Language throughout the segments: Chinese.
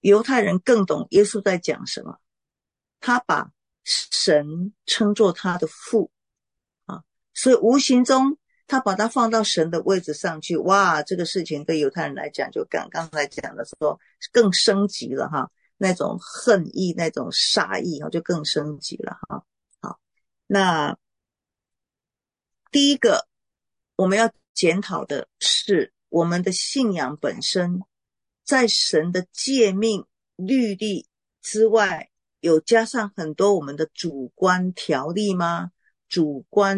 犹太人更懂耶稣在讲什么，他把神称作他的父啊，所以无形中他把他放到神的位置上去。哇，这个事情对犹太人来讲，就刚才讲的说更升级了哈，那种恨意，那种杀意就更升级了哈。好，那第一个我们要检讨的是我们的信仰本身在神的诫命律例之外，有加上很多我们的主观条例吗？主观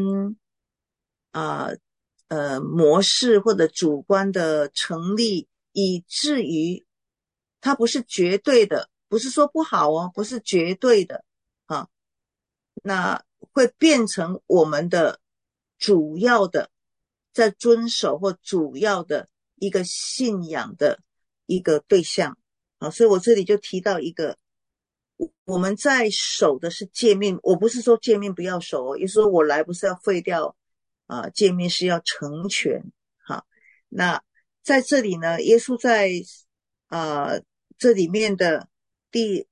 模式或者主观的成立，以至于它不是绝对的，不是说不好哦，不是绝对的啊，那会变成我们的主要的在遵守或主要的一个信仰的一个对象啊。所以我这里就提到一个，我们在守的是诫命，我不是说诫命不要守哦，也就是说我来不是要废掉诫命，是要成全。好，那在这里呢，耶稣在这里面的第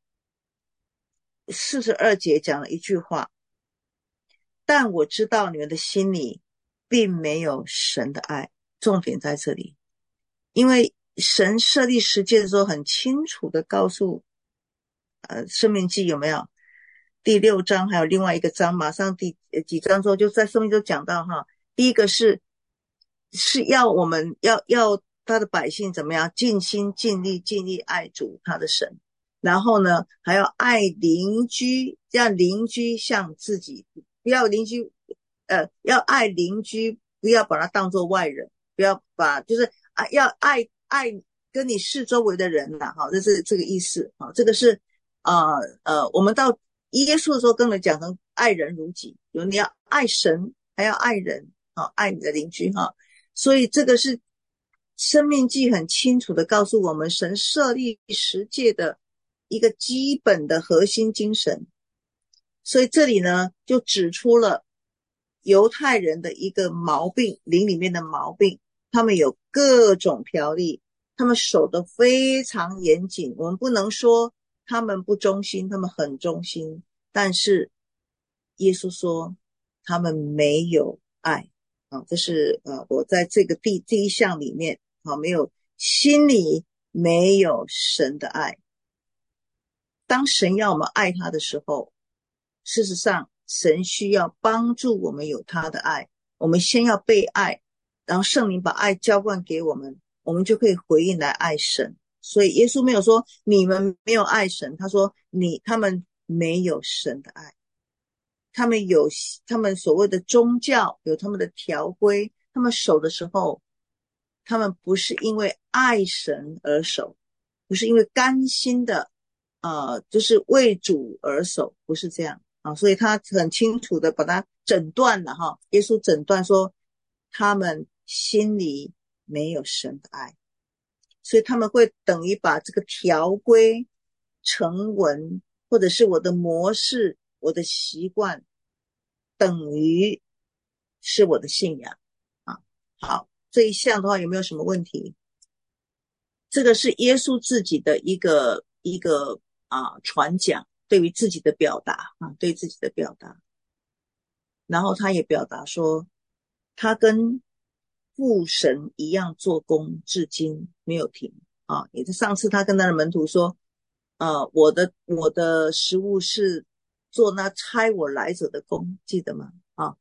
42节讲了一句话，但我知道你们的心里并没有神的爱。重点在这里，因为神设立世界的时候很清楚的告诉申命记有没有第6章还有另外一个章，马上第几章之后就在申命就讲到哈，第一个是要我们要他的百姓怎么样尽心尽力爱主他的神，然后呢还要爱邻居，让邻居像自己，不要邻居要爱邻居，不要把他当作外人，不要把就是要爱跟你四周围的人啦，这是这个意思啊。这个是我们到耶稣的时候跟人讲成爱人如己，你要爱神还要爱人爱你的邻居所以这个是申命记很清楚的告诉我们神设立十诫的一个基本的核心精神。所以这里呢就指出了犹太人的一个毛病，灵里面的毛病，他们有各种条例，他们守得非常严谨。我们不能说他们不忠心，他们很忠心，但是耶稣说他们没有爱这是我在这个第一项里面没有心里没有神的爱。当神要我们爱他的时候，事实上神需要帮助我们有他的爱，我们先要被爱，然后圣灵把爱浇灌给我们，我们就可以回应来爱神。所以耶稣没有说你们没有爱神，他说他们没有神的爱，他们有他们所谓的宗教，有他们的条规，他们守的时候，他们不是因为爱神而守，不是因为甘心的就是为主而守，不是这样所以他很清楚的把它诊断了耶稣诊断说他们心里没有神的爱，所以他们会等于把这个条规成文或者是我的模式我的习惯等于是我的信仰好，这一项的话有没有什么问题？这个是耶稣自己的一个传讲，对于自己的表达对自己的表达。然后他也表达说他跟父神一样做工，至今没有停也是上次他跟他的门徒说我的食物是做那差我来者的工，记得吗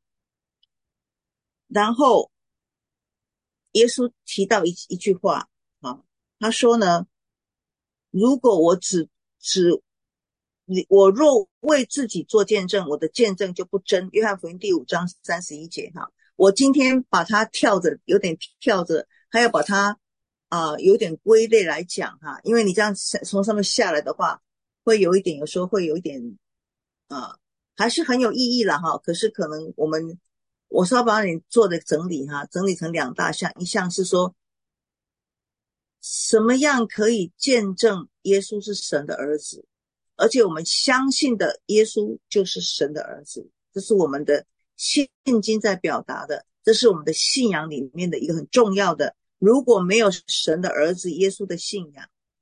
然后耶稣提到一句话他说呢，如果我若为自己做见证，我的见证就不真。约翰福音第5章31节我今天把它有点跳着，还要把它有点归类来讲因为你这样从上面下来的话，会有时候会有一点还是很有意义啦可是可能我稍把你做的整理整理成2大项，一项是说什么样可以见证耶稣是神的儿子，而且我们相信的耶稣就是神的儿子，这是我们的信经在表达的，这是我们的信仰里面的一个很重要的。如果没有神的儿子耶稣的信仰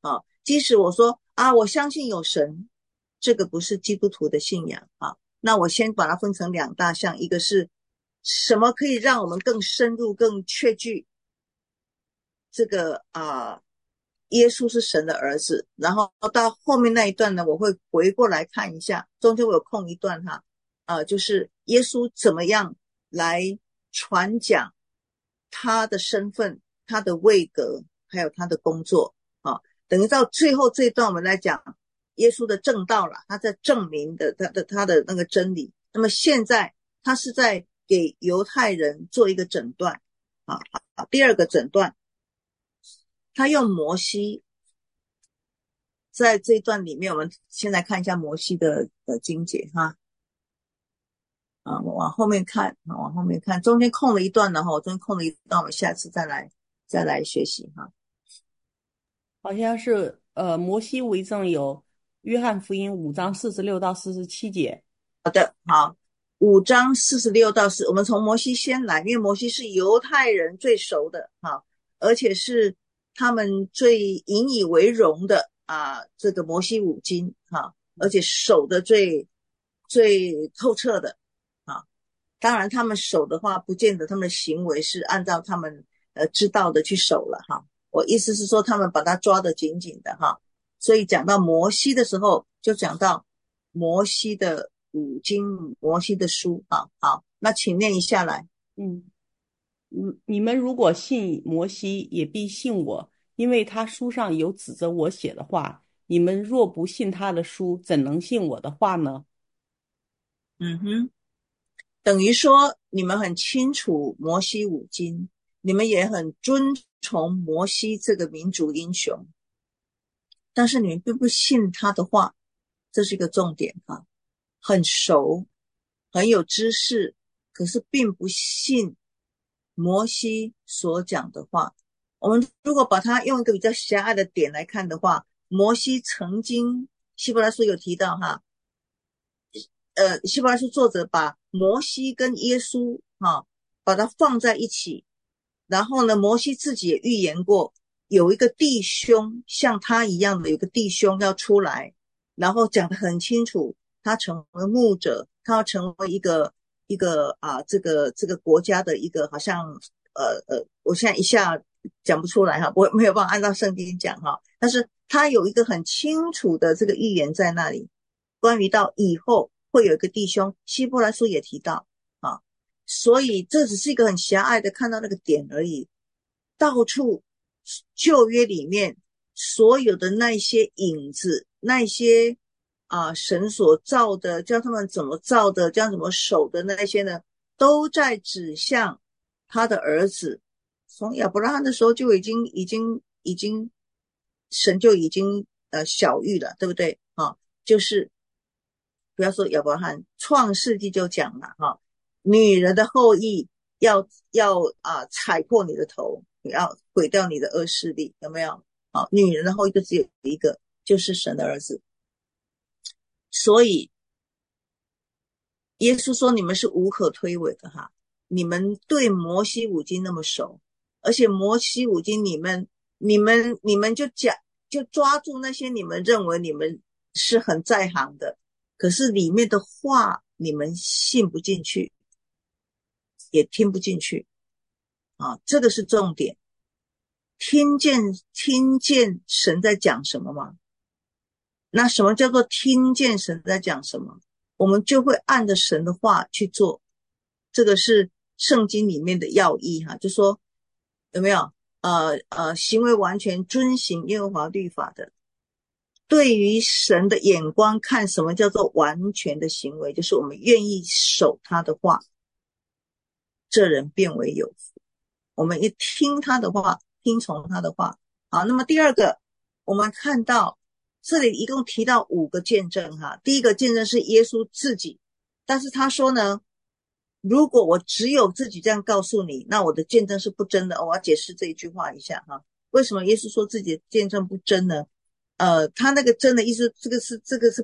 即使我说啊，我相信有神，这个不是基督徒的信仰啊。那我先把它分成两大项，一个是什么可以让我们更深入、更确据这个耶稣是神的儿子，然后到后面那一段呢，我会回过来看一下，中间我有空一段哈，就是耶稣怎么样来传讲他的身份、他的位格，还有他的工作啊。等于到最后这一段，我们来讲耶稣的正道了，他在证明的他的那个真理。那么现在他是在给犹太人做一个诊断啊。好，第二个诊断，他用摩西。在这一段里面，我们先来看一下摩西的经节哈。我往后面看，往后面看，中间空了一段了哈，中间空了一段，我们下次再来学习哈。 好像是摩西为证有约翰福音5章46到47节。 好，5章46到4，我们从摩西先来，因为摩西是犹太人最熟的哈，而且是他们最引以为荣的这个摩西五经哈，而且守的最透彻的啊。当然他们守的话，不见得他们的行为是按照他们知道的去守了哈。我意思是说，他们把它抓得紧紧的哈。所以讲到摩西的时候，就讲到摩西的五经，摩西的书啊。好，那请念一下来。 嗯，你们如果信摩西，也必信我，因为他书上有指着我写的话。你们若不信他的书，怎能信我的话呢？ 嗯哼，等于说你们很清楚摩西五经，你们也很尊崇摩西这个民族英雄，但是你们并不信他的话，这是一个重点啊。很熟，很有知识，可是并不信摩西所讲的话。我们如果把它用一个比较狭隘的点来看的话，摩西曾经希伯来书有提到哈，希伯来书作者把摩西跟耶稣把它放在一起，然后呢，摩西自己也预言过，有一个弟兄像他一样的，有个弟兄要出来，然后讲得很清楚，他成为牧者，他要成为一个这个国家的一个好像我现在一下讲不出来哈，我没有办法按照圣经讲哈，但是他有一个很清楚的这个预言在那里，关于到以后会有一个弟兄，希伯来书也提到啊，所以这只是一个很狭隘的看到那个点而已。到处旧约里面所有的那些影子，那些神所造的，教他们怎么造的，教怎么守的那些呢，都在指向他的儿子。从亚伯拉罕的时候就已经神就已经晓谕了，对不对啊？就是不要说亚伯拉罕，创世纪就讲了女人的后裔要踩破你的头，要毁掉你的恶势力，有没有？女人的后裔就只有一个，就是神的儿子。所以耶稣说你们是无可推诿的哈，你们对摩西五经那么熟，而且摩西五经你们就抓住那些你们认为你们是很在行的，可是里面的话你们信不进去，也听不进去这个是重点。听见神在讲什么吗？那什么叫做听见神在讲什么？我们就会按着神的话去做，这个是圣经里面的要义哈，就说有没有行为完全遵行耶和华律法的，对于神的眼光看什么叫做完全的行为，就是我们愿意守他的话，这人变为有福。我们一听他的话，听从他的话。好，那么第二个，我们看到这里一共提到5个见证哈。第一个见证是耶稣自己，但是他说呢，如果我只有自己这样告诉你，那我的见证是不真的。我要解释这一句话一下哈。为什么耶稣说自己的见证不真呢？他那个真的意思，这个是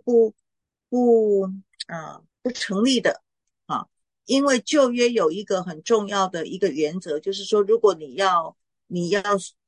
不成立的啊。因为旧约有一个很重要的一个原则，就是说，如果你要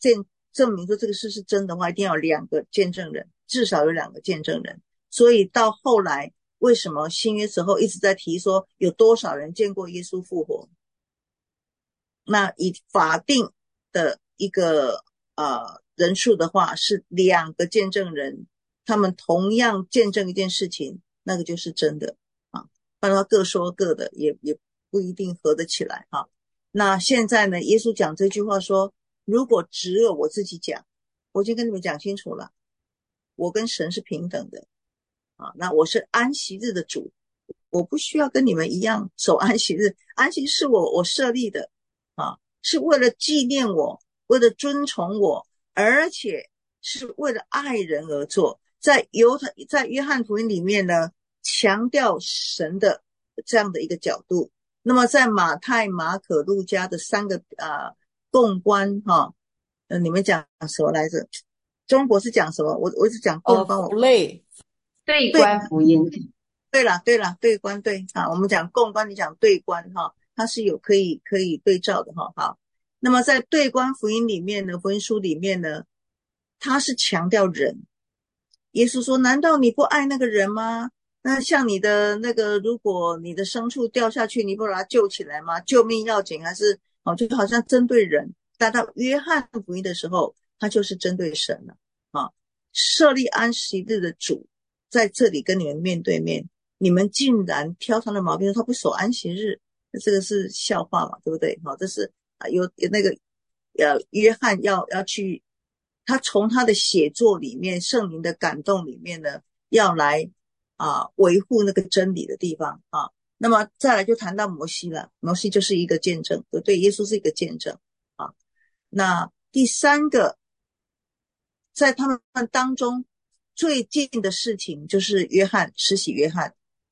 证明说这个事是真的话，一定要有两个见证人，至少有两个见证人。所以到后来，为什么新约时候一直在提说有多少人见过耶稣复活？那以法定的一个人数的话，是两个见证人，他们同样见证一件事情，那个就是真的啊。不然的话各说各的，也不一定合得起来哈。那现在呢，耶稣讲这句话说，如果只有我自己讲，我已经跟你们讲清楚了，我跟神是平等的啊。那我是安息日的主，我不需要跟你们一样守安息日，安息是我设立的啊，是为了纪念我，为了尊崇我，而且是为了爱人而做。在约翰福音里面呢，强调神的这样的一个角度。那么在马太、马可、路加的三个共观哈，你们讲什么来着？中国是讲什么？我一直讲共观， 福类。 对观福音。 对了，对观对啊，我们讲共观，你讲对观哈，它是有可以对照的哈。好，那么在对观福音里面呢，福音书里面呢，它是强调人。耶稣说：难道你不爱那个人吗？那像你的那个，如果你的牲畜掉下去，你不把它救起来吗？救命要紧还是就好像针对人。但到约翰福音的时候，他就是针对神了啊！设立安息日的主在这里跟你们面对面，你们竟然挑他的毛病，说他不守安息日，这个是笑话嘛，对不对？这是有那个约翰要去，他从他的写作里面，圣灵的感动里面呢，要来维护那个真理的地方啊。那么再来就谈到摩西了，摩西就是一个见证，对不对？耶稣是一个见证啊。那第三个，在他们当中最近的事情就是约翰，施洗约翰。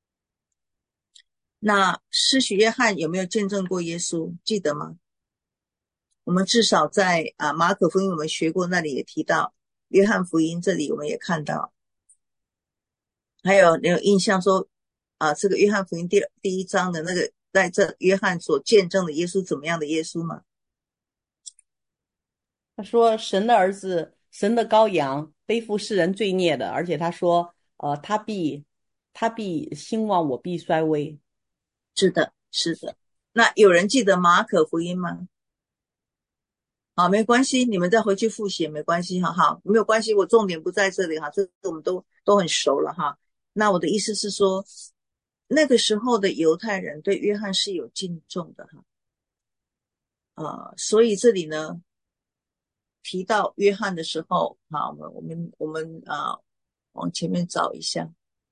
那施洗约翰有没有见证过耶稣？记得吗？我们至少在马可福音我们学过，那里也提到，约翰福音这里我们也看到。还有你有印象说这个约翰福音第一章的那个在这约翰所见证的耶稣怎么样的耶稣吗？ 他说神的儿子，神的羔羊，背负世人罪孽的，而且他说他必兴旺，我必衰微。 是的。那有人记得马可福音吗？好，没关系，你们再回去复习也没关系哈，没有关系，我重点不在这里哈，这个我们都很熟了哈。那我的意思是说，那个时候的犹太人对约翰是有敬重的哈，所以这里呢提到约翰的时候，好，我们往前面找一下，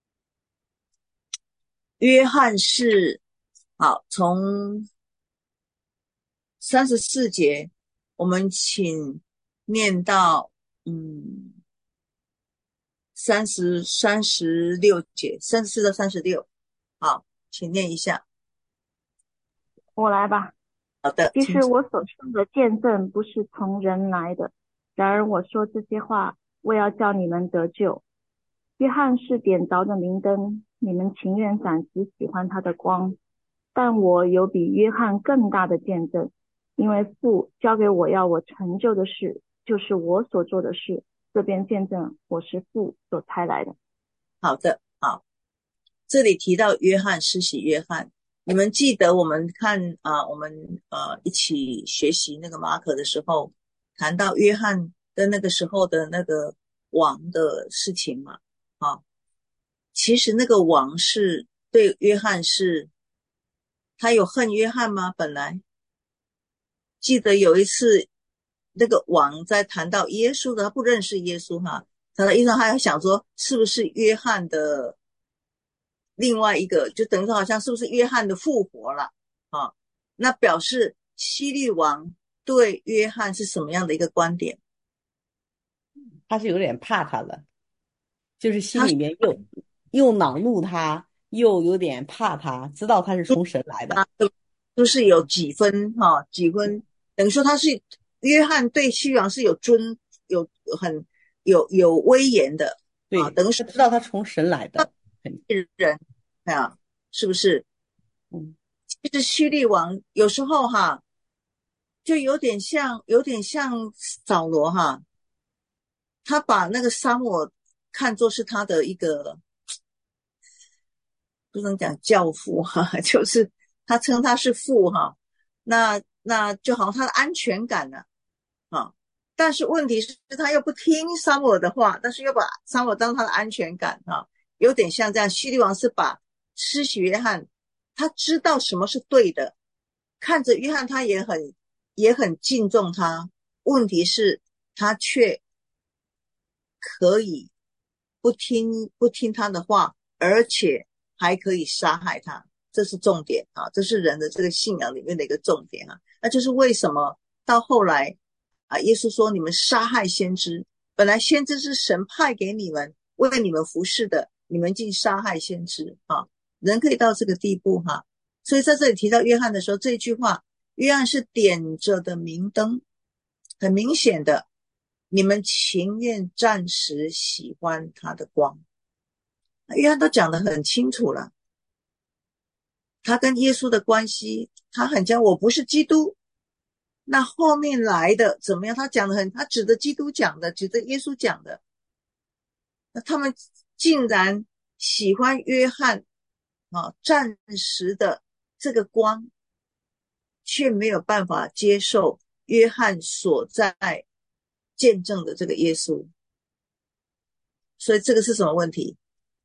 约翰是好从34节。我们请念到36节，34到36。好，请念一下。 我来吧。 好的。 其实我所说的见证不是从人来的，然而我说这些话，为要叫你们得救。约翰是点着的明灯，你们情愿暂时喜欢他的光，但我有比约翰更大的见证，因为父交给我要我成就的事，就是我所做的事，这边见证我是父所差来的。 好的，好，这里提到约翰，施洗约翰，你们记得我们看我们一起学习那个马可的时候，谈到约翰跟那个时候的那个王的事情嘛？其实那个王是对约翰是，他有恨约翰吗？本来记得有一次，那个王在谈到耶稣的，他不认识耶稣哈，他的意思他还想说，是不是约翰的另外一个，就等于说好像是不是约翰的复活了那表示希律王对约翰是什么样的一个观点？ 他是有点怕他了，就是心里面又恼怒他，又有点怕他，知道他是从神来的， 就是有几分几分，等于说他是约翰对希律王是有很有威严的， 对， 等于是知道他从神来的人是不是？其实希律王有时候就有点像扫罗哈，他把那个撒母耳看作是他的一个，不能讲教父哈，就是他称他是父哈，那就好像他的安全感呢啊。但是问题是他又不听撒母耳的话，但是又把撒母耳当他的安全感啊，有点像这样。希律王是把施洗约翰，他知道什么是对的，看着约翰他也很敬重他，问题是他却可以不听他的话，而且还可以杀害他，这是重点啊，这是人的这个信仰里面的一个重点啊。那就是为什么到后来啊，耶稣说你们杀害先知，本来先知是神派给你们为你们服侍的，你们竟杀害先知啊，人可以到这个地步哈。所以在这里提到约翰的时候，这句话，约翰是点着的明灯，很明显的，你们情愿暂时喜欢他的光。约翰都讲得很清楚了，他跟耶稣的关系，他很讲我不是基督，那后面来的怎么样？他讲得很，他指着基督讲的，指着耶稣讲的，那他们竟然喜欢约翰啊，暂时的这个光，却没有办法接受约翰所在见证的这个耶稣。所以这个是什么问题？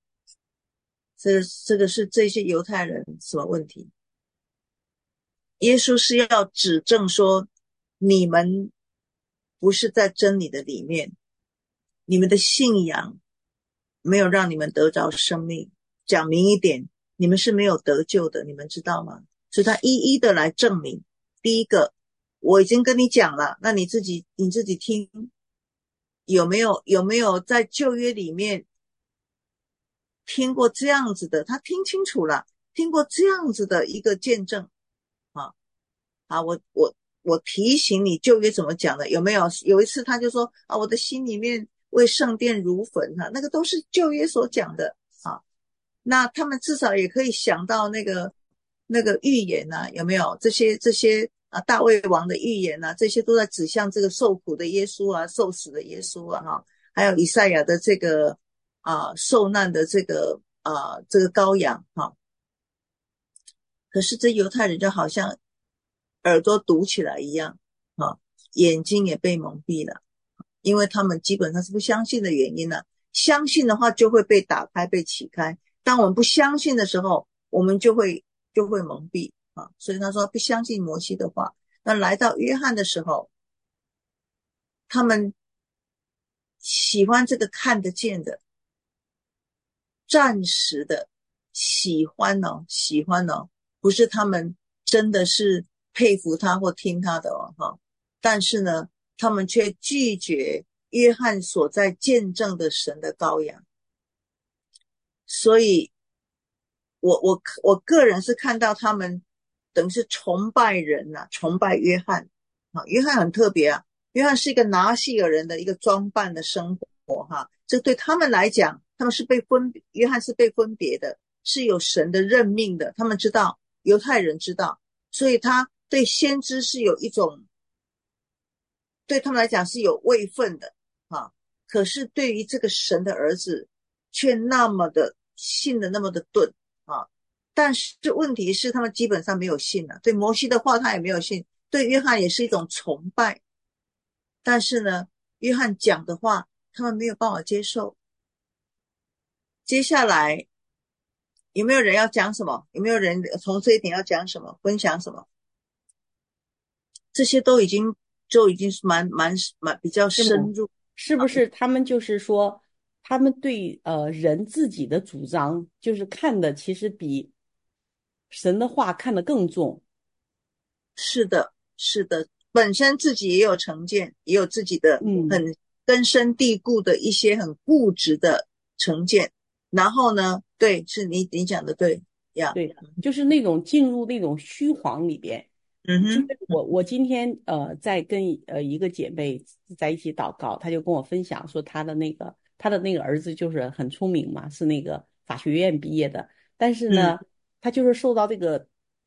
这个是这些犹太人什么问题？耶稣是要指证说，你们不是在真理的里面，你们的信仰没有让你们得着生命。讲明一点，你们是没有得救的，你们知道吗？所以他一一的来证明。第一个，我已经跟你讲了，那你自己听，有没有在旧约里面听过这样子的？他听清楚了，听过这样子的一个见证啊！我提醒你旧约怎么讲的，有没有？有一次他就说啊，我的心里面为圣殿如焚啊，那个都是旧约所讲的啊。那他们至少也可以想到那个预言啊，有没有？这些啊，大卫王的预言啊，这些都在指向这个受苦的耶稣啊，受死的耶稣啊，哈，还有以赛亚的这个受难的这个羔羊哈。可是这犹太人就好像耳朵堵起来一样啊，眼睛也被蒙蔽了，因为他们基本上是不相信的原因呢。相信的话就会被打开被启开，当我们不相信的时候，我们就会蒙蔽啊。所以他说不相信摩西的话，那来到约翰的时候，他们喜欢这个看得见的，暂时的喜欢哦，不是他们真的是佩服他或听他的哦哈。但是呢，他们却拒绝约翰所在见证的神的羔羊。所以我个人是看到他们等于是崇拜人啊，崇拜约翰啊。约翰很特别啊，约翰是一个拿细尔人的一个装扮的生活哈，这对他们来讲，他们是约翰是被分别的，是有神的任命的，他们知道，犹太人知道，所以他对先知是有一种，对他们来讲是有位分的啊。可是对于这个神的儿子，却那么的信的那么的钝啊。但是问题是他们基本上没有信啊，对摩西的话他也没有信，对约翰也是一种崇拜。但是呢，约翰讲的话他们没有办法接受。接下来有没有人要讲什么？有没有人从这一点要讲什么？分享什么？这些都已经是蛮比较深入。 是不是他们就是说，他们对人自己的主张，就是看的其实比神的话看得更重？ 是的，本身自己也有成见，也有自己的很根深蒂固的一些很固执的成见。然后呢，对，是你讲的对呀， 对，就是那种进入那种虚晃里边。就是我今天在跟一个姐妹在一起祷告，她就跟我分享说她的那个儿子就是很聪明嘛，是那个法学院毕业的，但是呢，他就是受到这个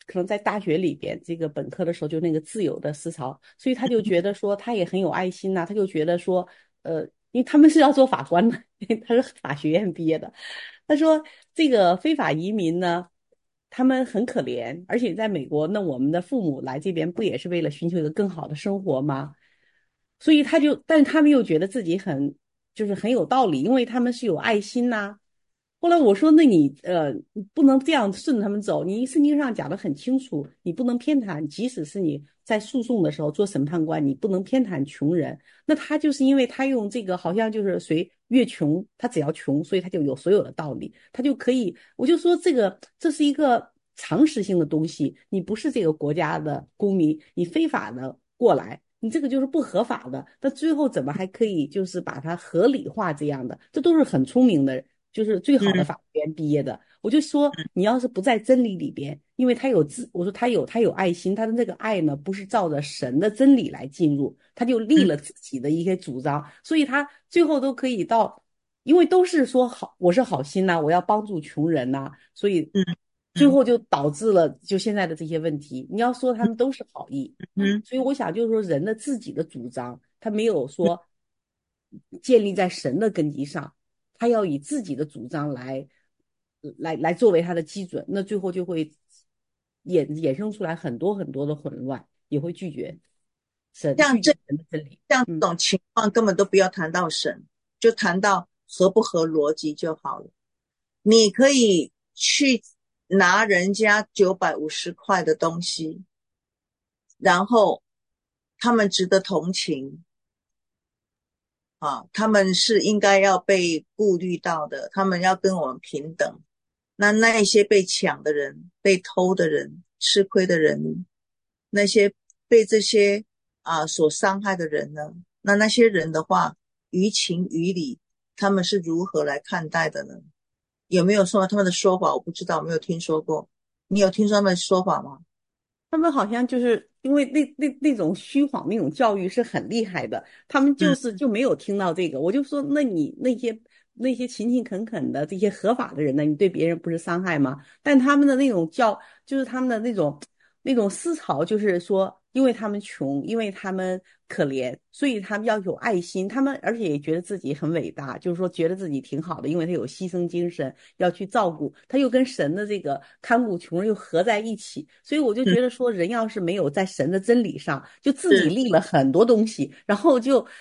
可能在大学里边这个本科的时候就那个自由的思潮，所以他就觉得说他也很有爱心呐、他就觉得说因为他们是要做法官的，因为他是法学院毕业的，他说这个非法移民呢。他们很可怜，而且在美国，那我们的父母来这边不也是为了寻求一个更好的生活吗？所以他就，但是他们又觉得自己就是很有道理，因为他们是有爱心呐、后来我说，那你不能这样顺着他们走，你圣经上讲的很清楚，你不能偏袒，即使是你在诉讼的时候做审判官，你不能偏袒穷人。那他就是因为他用这个，好像就是谁越穷，他只要穷，所以他就有所有的道理，他就可以。我就说这是一个常识性的东西，你不是这个国家的公民，你非法的过来。你这个就是不合法的，那最后怎么还可以就是把它合理化这样的？这都是很聪明的人，就是最好的法学院毕业的。我就说，你要是不在真理里边，因为我说他有爱心，他的那个爱呢，不是照着神的真理来进入，他就立了自己的一些主张，所以他最后都可以到，因为都是说好，我是好心呐、我要帮助穷人呐、所以最后就导致了就现在的这些问题。你要说他们都是好意，所以我想就是说人的自己的主张，他没有说建立在神的根基上，他要以自己的主张来作为他的基准，那最后就会衍生出来很多很多的混乱，也会拒绝拒绝神的真理。 像这种情况根本都不要谈到神，就谈到合不合逻辑就好了。你可以去拿人家950块的东西，然后他们值得同情啊，他们是应该要被顾虑到的，他们要跟我们平等。那一些被抢的人、被偷的人、吃亏的人，那些被这些所伤害的人呢？那些人的话，于情于理，他们是如何来看待的呢？有没有说他们的说法？我不知道，没有听说过。你有听说他们的说法吗？ 他们好像就是因为那种虚晃那种教育是很厉害的，他们就没有听到这个。我就说，那你那些勤勤恳恳的这些合法的人呢，你对别人不是伤害吗？但他们的那种就是他们的那种思潮，就是说，因为他们穷，因为他们可怜，所以他们要有爱心。他们而且也觉得自己很伟大，就是说觉得自己挺好的，因为他有牺牲精神，要去照顾，他又跟神的这个看顾穷人又合在一起。所以我就觉得说，人要是没有在神的真理上，就自己立了很多东西，然后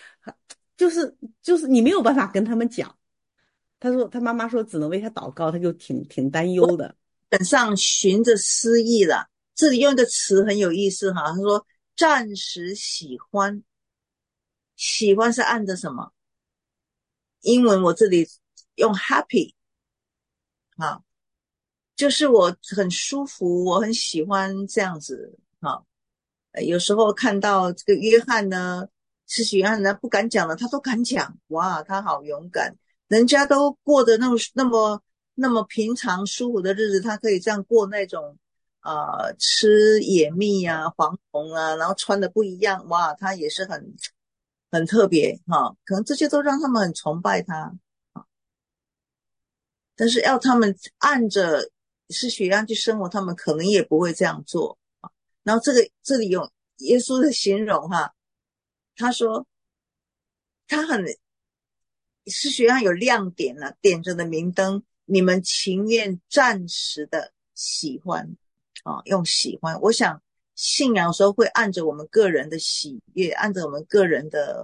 就是你没有办法跟他们讲。他说他妈妈说只能为他祷告，他就挺担忧的。 本上循着私意了。这里用一个词很有意思哈，他说暂时喜欢，喜欢是按着什么？英文我这里用 happy 啊，就是我很舒服，我很喜欢这样子啊。有时候看到这个约翰呢，是许约翰呢不敢讲了，他都敢讲，哇，他好勇敢，人家都过得那么平常舒服的日子，他可以这样过那种吃野蜜啊、黄铜啊，然后穿的不一样，哇，他也是很特别哈，可能这些都让他们很崇拜他。但是要他们按着是许约翰去生活，他们可能也不会这样做。然后这里有耶稣的形容哈，他说他是学校有亮点了，点着的明灯，你们情愿暂时的喜欢用喜欢。我想信仰有时候会按着我们个人的喜悦，按着我们个人的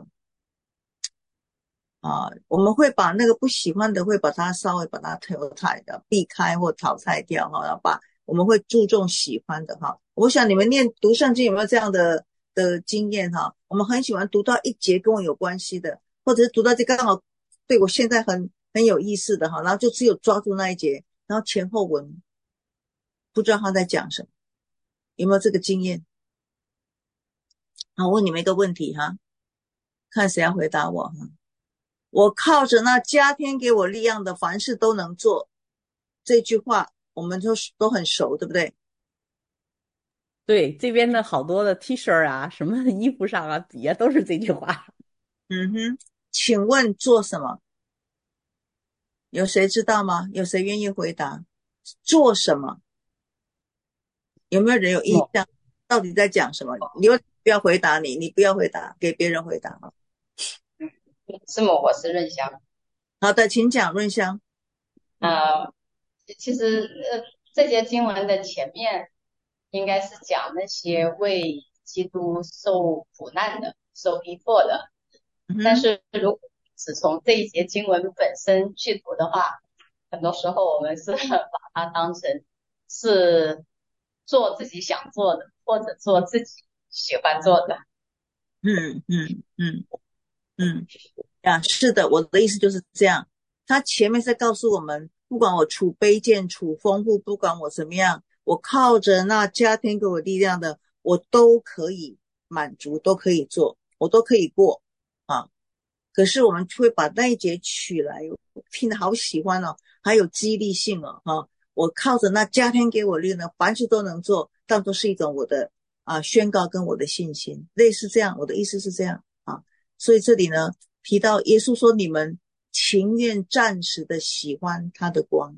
我们会把那个不喜欢的会把它稍微把它淘汰的避开或淘汰掉然后我们会注重喜欢的我想你们读圣经有没有这样的经验我们很喜欢读到一节跟我有关系的，或者是读到这刚好对我现在很有意思的然后就只有抓住那一节，然后前后文不知道他在讲什么，有没有这个经验？我问你们一个问题看谁要回答我我靠着那加添给我力量的，凡事都能做。这句话我们都很熟，对不对？ 对，这边的好多的 T 恤啊，什么衣服上啊，底下都是这句话。 请问做什么？有谁知道吗？有谁愿意回答？做什么？ 有没有人有印象？到底在讲什么？你不要回答你不要回答，给别人回答啊。 师母，我是润香。 好的，请讲，润香。 其实这节经文的前面应该是讲那些为基督受苦难的、受逼迫的。但是如果只从这一节经文本身去读的话，很多时候我们是把它当成是做自己想做的，或者做自己喜欢做的。 是的，我的意思就是这样。他前面在告诉我们，不管我处卑贱、处丰富，不管我怎么样，我靠着那加添给我力量的，我都可以满足，都可以做，我都可以过啊。可是我们会把那一节取来，听得好喜欢哦，还有激励性哦，我靠着那加添给我力量，凡事都能做，当作是一种我的宣告跟我的信心，类似这样。我的意思是这样啊。所以这里呢提到耶稣说，你们情愿暂时的喜欢他的光。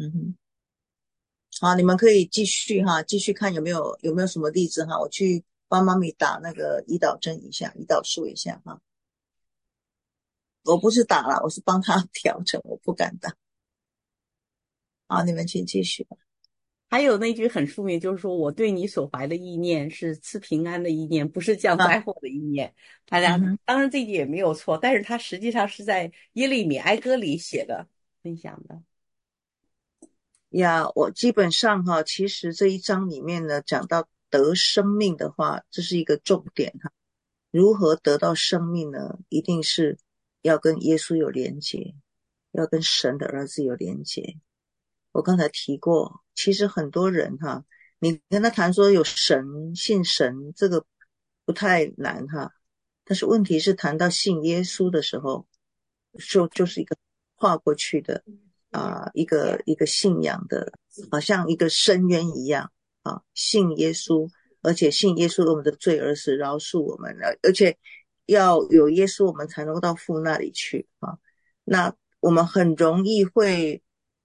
好，你们可以继续看有没有什么例子哈，我去帮妈咪打那个胰岛针一下，胰岛素一下哈。我不是打了，我是帮他调整，我不敢打。好，你们请继续吧。 还有那句很出名，就是说我对你所怀的意念是赐平安的意念，不是降灾祸的意念。大家当然这句也没有错，但是他实际上是在耶利米哀歌里写的分享的。 呀，我基本上其实这一章里面呢，讲到得生命的话，这是一个重点哈。如何得到生命呢？一定是要跟耶稣有连结，要跟神的儿子有连结。我刚才提过，其实很多人你跟他谈说有神，信神，这个不太难但是问题是谈到信耶稣的时候，就是一个跨过去的一个信仰的，好像一个深渊一样信耶稣，而且信耶稣我们的罪而死，饶恕我们，而且要有耶稣我们才能够到父那里去那我们很容易会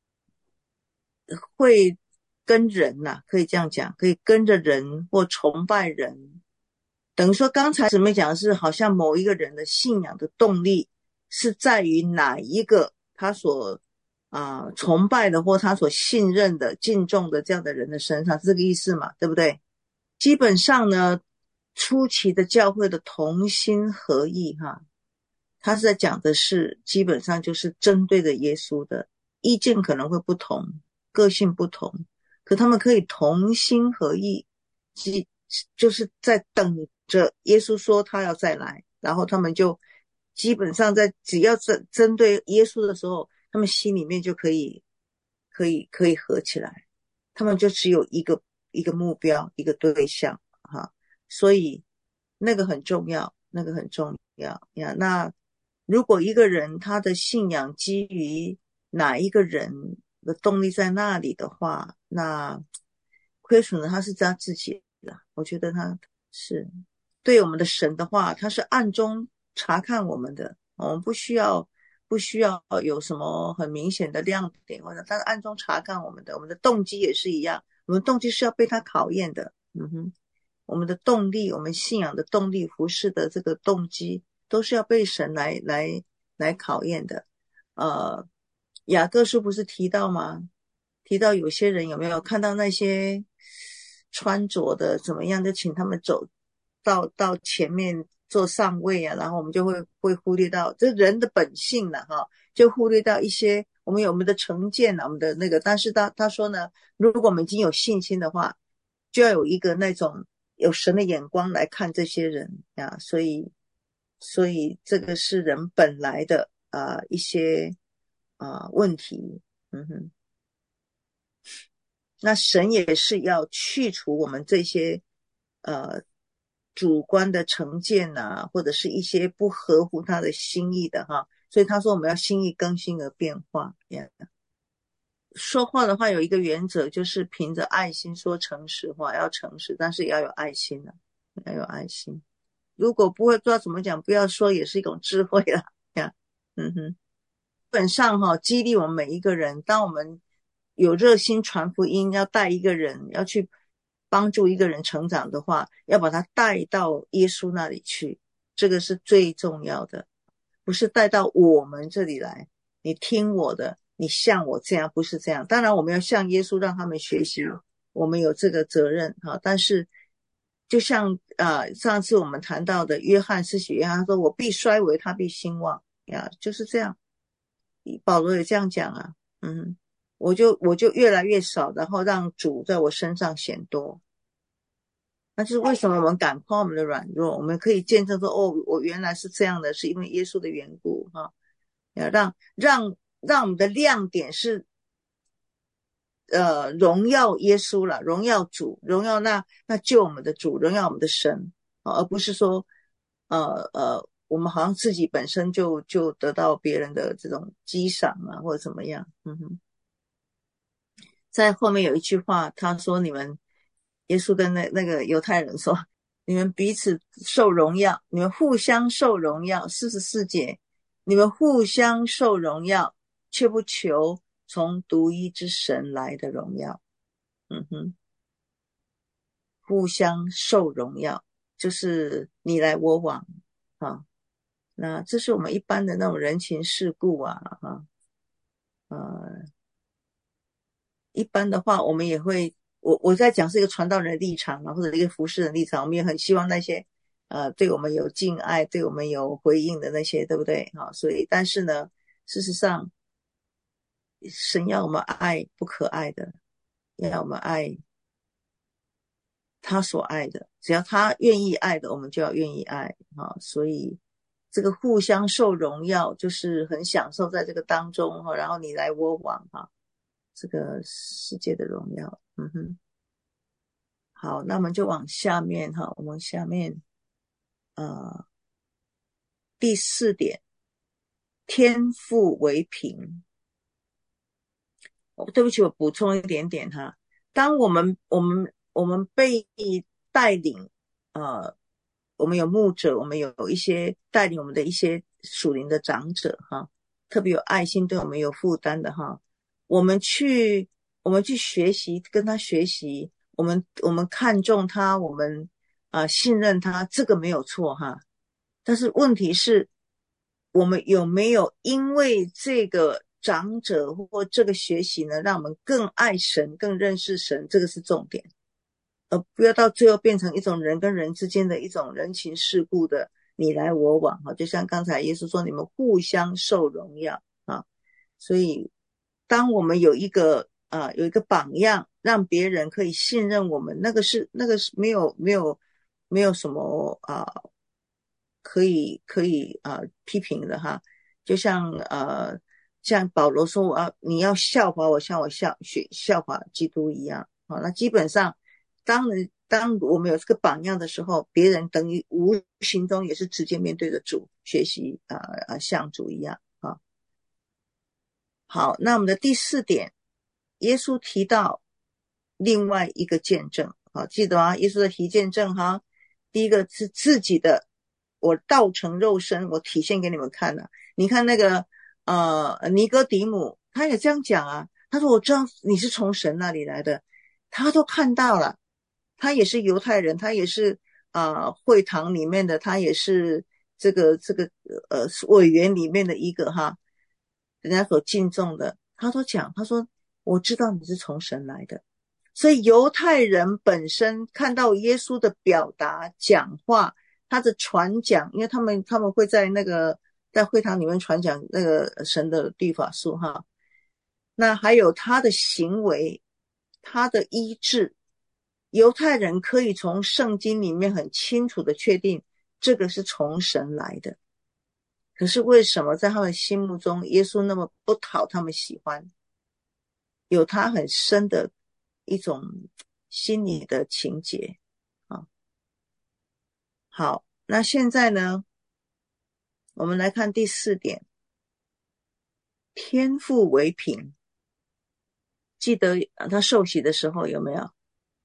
跟人可以这样讲，可以跟着人或崇拜人。等于说刚才姊妹讲的是，好像某一个人的信仰的动力是在于哪一个他所崇拜的或他所信任的敬重的这样的人的身上，是这个意思嘛？对不对？基本上呢，初期的教会的同心合意他是在讲的是基本上就是针对的耶稣的，意见可能会不同，个性不同，可他们可以同心合意，就是在等着耶稣说他要再来，然后他们就基本上只要针对耶稣的时候，他们心里面就可以合起来，他们就只有一个目标，一个对象所以那个很重要呀。那如果一个人他的信仰基于哪一个人的动力在那里的话，那亏损的他是他自己的。我觉得他是对我们的神的话，他是暗中查看我们的，我们不需要有什么很明显的亮点，或者他是暗中查看我们的。我们的动机也是一样，我们动机是要被他考验的。我们的动力，我们信仰的动力，服事的这个动机，都是要被神来考验的。雅各书不是提到吗？提到有些人有没有看到那些穿着的怎么样，就请他们走到前面做上位然后我们就会忽略到这人的本性就忽略到一些我们有的成见我们的那个。但是他说呢，如果我们已经有信心的话，就要有一个那种有神的眼光来看这些人所以这个是人本来的一些问题。那神也是要去除我们这些主观的成见或者是一些不合乎他的心意的所以他说我们要心意更新而变化。说话的话有一个原则，就是凭着爱心说诚实话，要诚实，但是也要有爱心要有爱心。如果不会不知道怎么讲，不要说也是一种智慧啦基本上激励我们每一个人，当我们有热心传福音，要带一个人要去帮助一个人成长的话，要把他带到耶稣那里去，这个是最重要的，不是带到我们这里来，你听我的，你像我这样，不是这样。当然我们要向耶稣让他们学习，我们有这个责任但是就像上次我们谈到的约翰施洗约翰说，我必衰微，他必兴旺呀，就是这样。保罗也这样讲啊，我就越来越少，然后让主在我身上显多。那就是为什么我们敢夸我们的软弱，我们可以见证说，我原来是这样的，是因为耶稣的缘故要让我们的亮点是荣耀耶稣了，荣耀主，荣耀那救我们的主，荣耀我们的神而不是说我们好像自己本身就得到别人的这种激赏或者怎么样。在后面有一句话，他说耶稣跟那个犹太人说，你们彼此受荣耀，你们互相受荣耀。44节，你们互相受荣耀，却不求从独一之神来的荣耀。互相受荣耀，就是你来我往那这是我们一般的那种人情世故一般的话我们也会，我在讲是一个传道人的立场或者一个服侍人的立场，我们也很希望那些对我们有敬爱，对我们有回应的那些，对不对所以但是呢，事实上神要我们爱不可爱的，要我们爱他所爱的，只要他愿意爱的，我们就要愿意爱所以这个互相受荣耀就是很享受在这个当中然后你来我往这个世界的荣耀。好，那我们就往下面我们下面第4点，天父为凭。对不起，我补充一点点当我们被带领我们有牧者，我们有一些带领我们的一些属灵的长者特别有爱心，对我们有负担的我们去学习，跟他学习，我们看重他，我们信任他，这个没有错但是问题是我们有没有因为这个长者或这个学习呢，让我们更爱神，更认识神，这个是重点，而不要到最后变成一种人跟人之间的一种人情世故的你来我往就像刚才耶稣说，你们互相受荣耀所以当我们有一个榜样，让别人可以信任我们，那个是没有什么可以批评的就像像保罗说你要效法我，像我效法基督一样那基本上当我们有这个榜样的时候，别人等于无形中也是直接面对着主学习像主一样好，那我们的第4点，耶稣提到另外一个见证记得耶稣的提见证第一个是自己的，我道成肉身，我体现给你们看你看那个尼哥底母他也这样讲他说我知道你是从神那里来的，他都看到了，他也是犹太人，他也是会堂里面的，他也是这个委员里面的一个人家所敬重的，他说我知道你是从神来的。所以犹太人本身看到耶稣的表达讲话，他的传讲，因为他们会在会堂里面传讲那个神的律法书那还有他的行为，他的医治，犹太人可以从圣经里面很清楚的确定这个是从神来的。可是为什么在他们心目中耶稣那么不讨他们喜欢？有他很深的一种心理的情结好，那现在呢，我们来看第4点，天父为凭。记得他受洗的时候有没有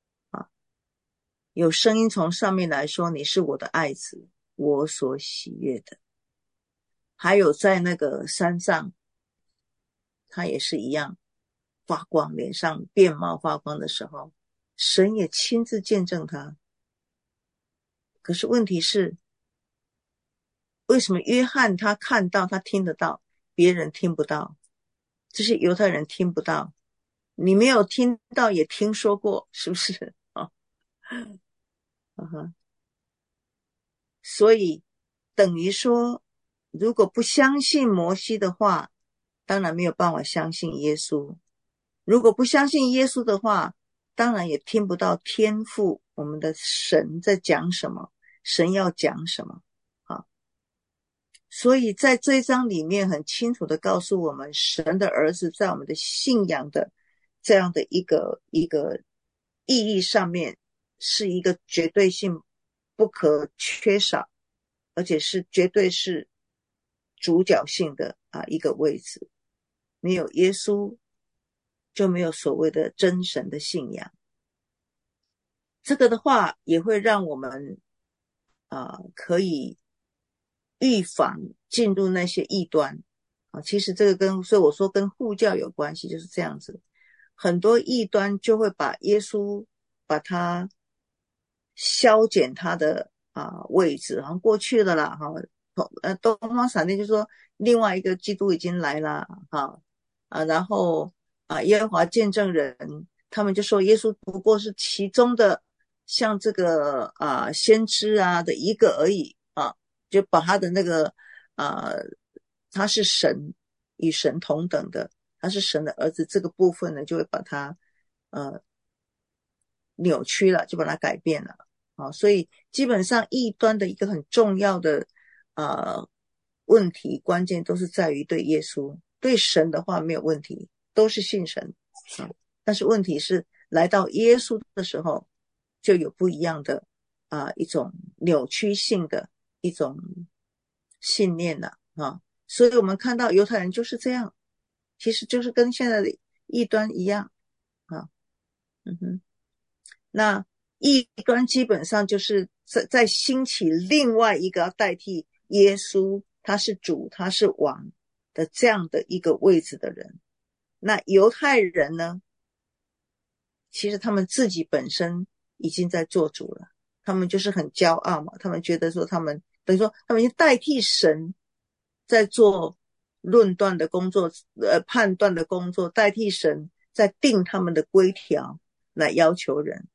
有声音从上面来说，你是我的爱子，我所喜悦的。还有在那个山上，他也是一样发光，脸上面貌发光的时候， 神也亲自见证他。可是问题是，为什么约翰他看到，他听得到，别人听不到？这些犹太人听不到，你没有听到也听说过，是不是啊？所以等于说，如果不相信摩西的话，当然没有办法相信耶稣。如果不相信耶稣的话，当然也听不到天父我们的神在讲什么，神要讲什么啊。所以在这一章里面很清楚的告诉我们，神的儿子在我们的信仰的这样的一个意义上面，是一个绝对性不可缺少，而且是绝对是主角性的一个位置。没有耶稣，就没有所谓的真神的信仰。这个的话也会让我们可以预防进入那些异端其实这个所以我说跟护教有关系，就是这样子。很多异端就会把耶稣把他削减他的位置，好像过去的啦东方闪电就说另外一个基督已经来了然后耶和华见证人他们就说耶稣不过是其中的像这个先知的一个而已就把他的那个他是神，与神同等的，他是神的儿子，这个部分呢就会把它扭曲了，就把它改变了所以基本上异端的一个很重要的问题关键都是在于对耶稣，对神的话没有问题，都是信神但是问题是来到耶稣的时候就有不一样的一种扭曲性的一种信念了所以我们看到犹太人就是这样，其实就是跟现在的异端一样那异端基本上就是在兴起另外一个要代替耶稣，他是主，他是王的这样的一个位置的人。那犹太人呢，其实他们自己本身已经在做主了，他们就是很骄傲嘛，他们觉得说他们等于说他们已经代替神在做论断的工作判断的工作，代替神在定他们的规条来要求人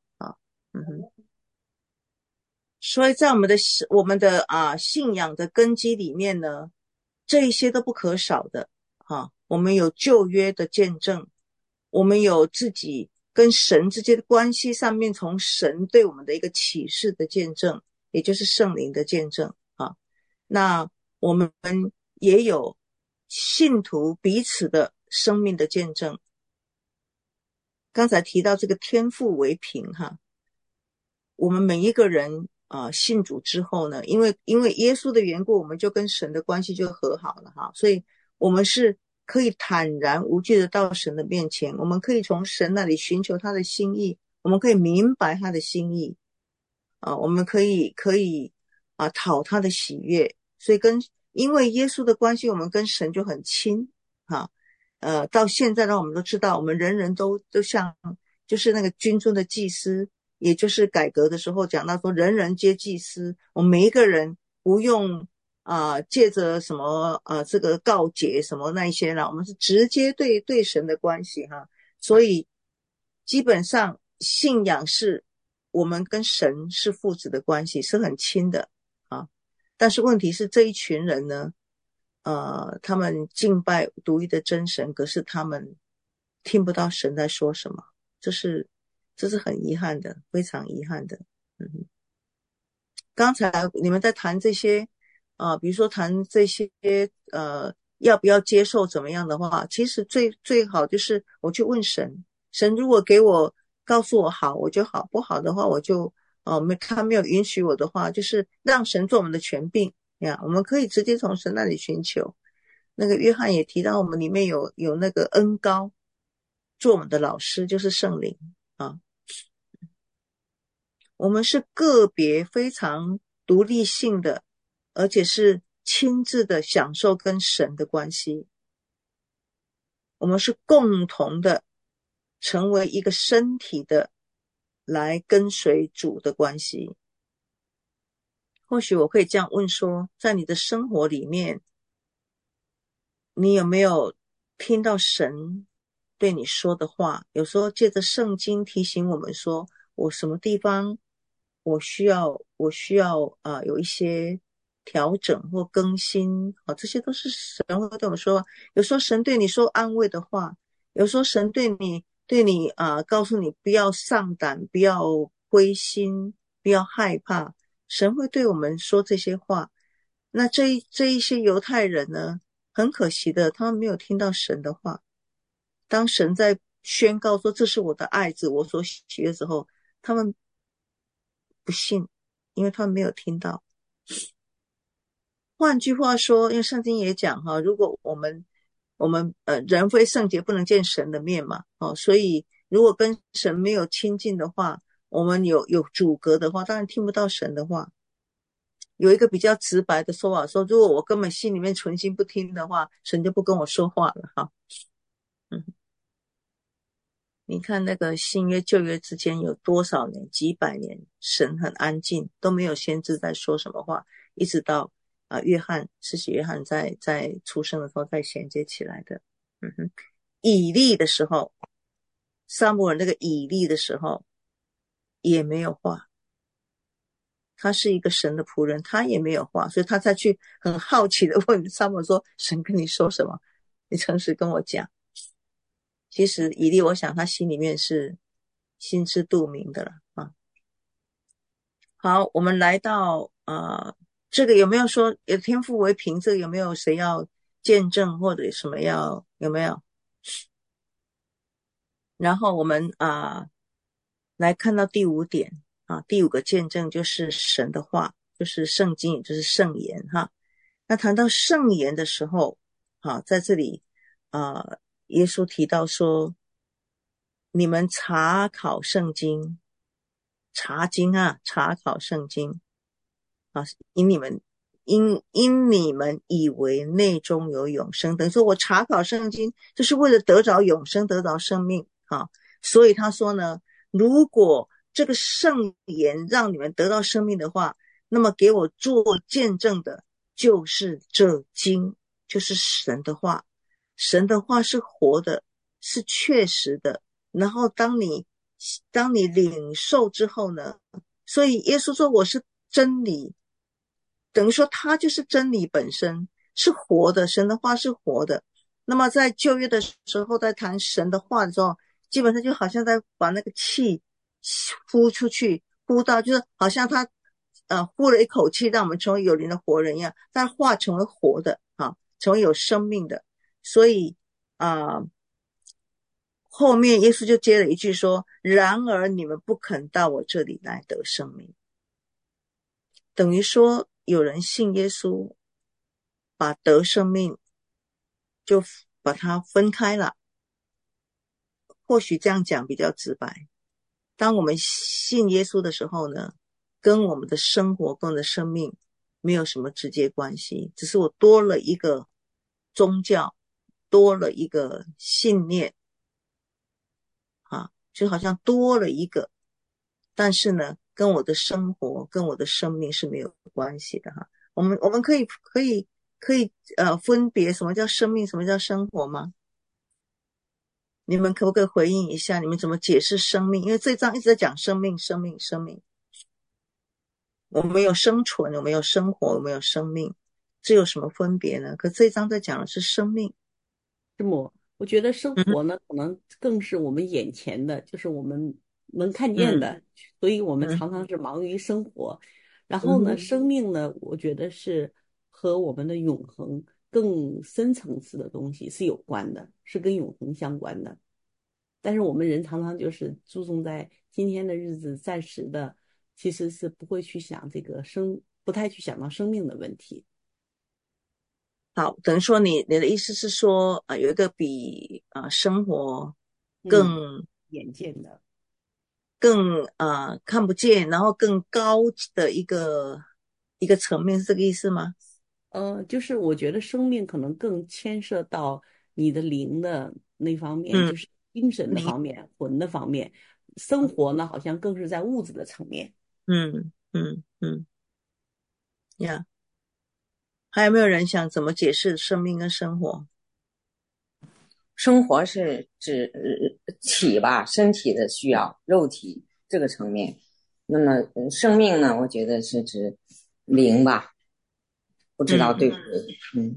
所以在我们的信仰的根基里面呢，这一些都不可少的我们有旧约的见证，我们有自己跟神之间的关系上面从神对我们的一个启示的见证，也就是圣灵的见证那我们也有信徒彼此的生命的见证。刚才提到这个天父为凭我们每一个人信主之后呢，因为耶稣的缘故，我们就跟神的关系就和好了所以我们是可以坦然无惧的到神的面前，我们可以从神那里寻求他的心意，我们可以明白他的心意我们可以讨他的喜悦，所以因为耶稣的关系，我们跟神就很亲到现在呢，我们都知道，我们人人都像就是那个君尊的祭司，也就是改革的时候讲到说人人皆祭司，我们每一个人不用借着什么这个告解什么那一些啦，我们是直接对神的关系所以基本上信仰是我们跟神是父子的关系，是很亲的但是问题是这一群人呢他们敬拜独一的真神，可是他们听不到神在说什么，这是很遗憾的，非常遗憾的刚才你们在谈这些比如说谈这些要不要接受怎么样的话，其实最好就是我去问神，神如果给我告诉我好我就好，不好的话我就他没有允许我的话，就是让神做我们的权柄我们可以直接从神那里寻求。那个约翰也提到我们里面有那个恩膏做我们的老师，就是圣灵我们是个别非常独立性的，而且是亲自的享受跟神的关系，我们是共同的成为一个身体的来跟随主的关系。或许我可以这样问说，在你的生活里面，你有没有听到神对你说的话？有时候借着圣经提醒我们说，我什么地方我需要有一些调整或更新啊，这些都是神会对我们说。有时候神对你说安慰的话，有时候神对你告诉你不要丧胆，不要灰心，不要害怕，神会对我们说这些话。那这一些犹太人呢，很可惜的，他们没有听到神的话。当神在宣告说这是我的爱子，我所喜悦之后，他们不信，因为他们没有听到。换句话说，因为圣经也讲哈，如果我们人非圣洁，不能见神的面嘛，所以如果跟神没有亲近的话，我们有阻隔的话，当然听不到神的话。有一个比较直白的说法说，如果我根本心里面存心不听的话，神就不跟我说话了哈。你看那个新约旧约之间有多少年，几百年，神很安静，都没有先知在说什么话，一直到施洗约翰在出生的时候再衔接起来的。以利的时候，撒母耳那个以利的时候也没有话，他是一个神的仆人，他也没有话，所以他才去很好奇的问撒母耳说，神跟你说什么？你诚实跟我讲。其实以利我想他心里面是心知肚明的了啊。好，我们来到这个有没有说有天父为凭，这个有没有谁要见证或者什么有没有？然后我们来看到第五点第五个见证就是神的话，就是圣经，也就是圣言哈。那谈到圣言的时候在这里耶稣提到说，你们查考圣经，查经查考圣经因你们以为内中有永生，等于说我查考圣经就是为了得着永生，得着生命所以他说呢，如果这个圣言让你们得到生命的话，那么给我做见证的就是这经，就是神的话。神的话是活的，是确实的。然后当你领受之后呢，所以耶稣说我是真理，等于说他就是真理本身，是活的，神的话是活的。那么在旧约的时候，在谈神的话的时候，基本上就好像在把那个气呼出去，呼到就是好像他呼了一口气，让我们成为有灵的活人一样，但话成为活的成为有生命的。所以后面耶稣就接了一句说，然而你们不肯到我这里来得生命。等于说有人信耶稣，把得生命就把它分开了。或许这样讲比较直白，当我们信耶稣的时候呢，跟我们的生活跟我们的生命没有什么直接关系，只是我多了一个宗教，多了一个信念就好像多了一个，但是呢跟我的生活跟我的生命是没有关系的我们可以分别什么叫生命，什么叫生活吗？你们可不可以回应一下，你们怎么解释生命？因为这一章一直在讲生命。我们有生存，我们有生活，我们有生命，这有什么分别呢？可这一章在讲的是生命。 是吗？我觉得生活呢，可能更是我们眼前的，就是我们能看见的，所以我们常常是忙于生活。然后呢，生命呢，我觉得是和我们的永恒更深层次的东西是有关的，是跟永恒相关的。但是我们人常常就是注重在今天的日子暂时的，其实是不会去想这个不太去想到生命的问题。 好，等于说你的意思是说有一个比生活更眼见的， 更看不见，然后更高的一个层面，是这个意思吗？ 就是我觉得生命可能更牵涉到你的灵的那方面，就是精神的方面、魂的方面。 生活呢，好像更是在物质的层面。 呀，还有没有人想怎么解释生命跟生活？ 生活是指体吧，身体的需要，肉体这个层面。那么生命呢，我觉得是指灵吧，不知道对不对？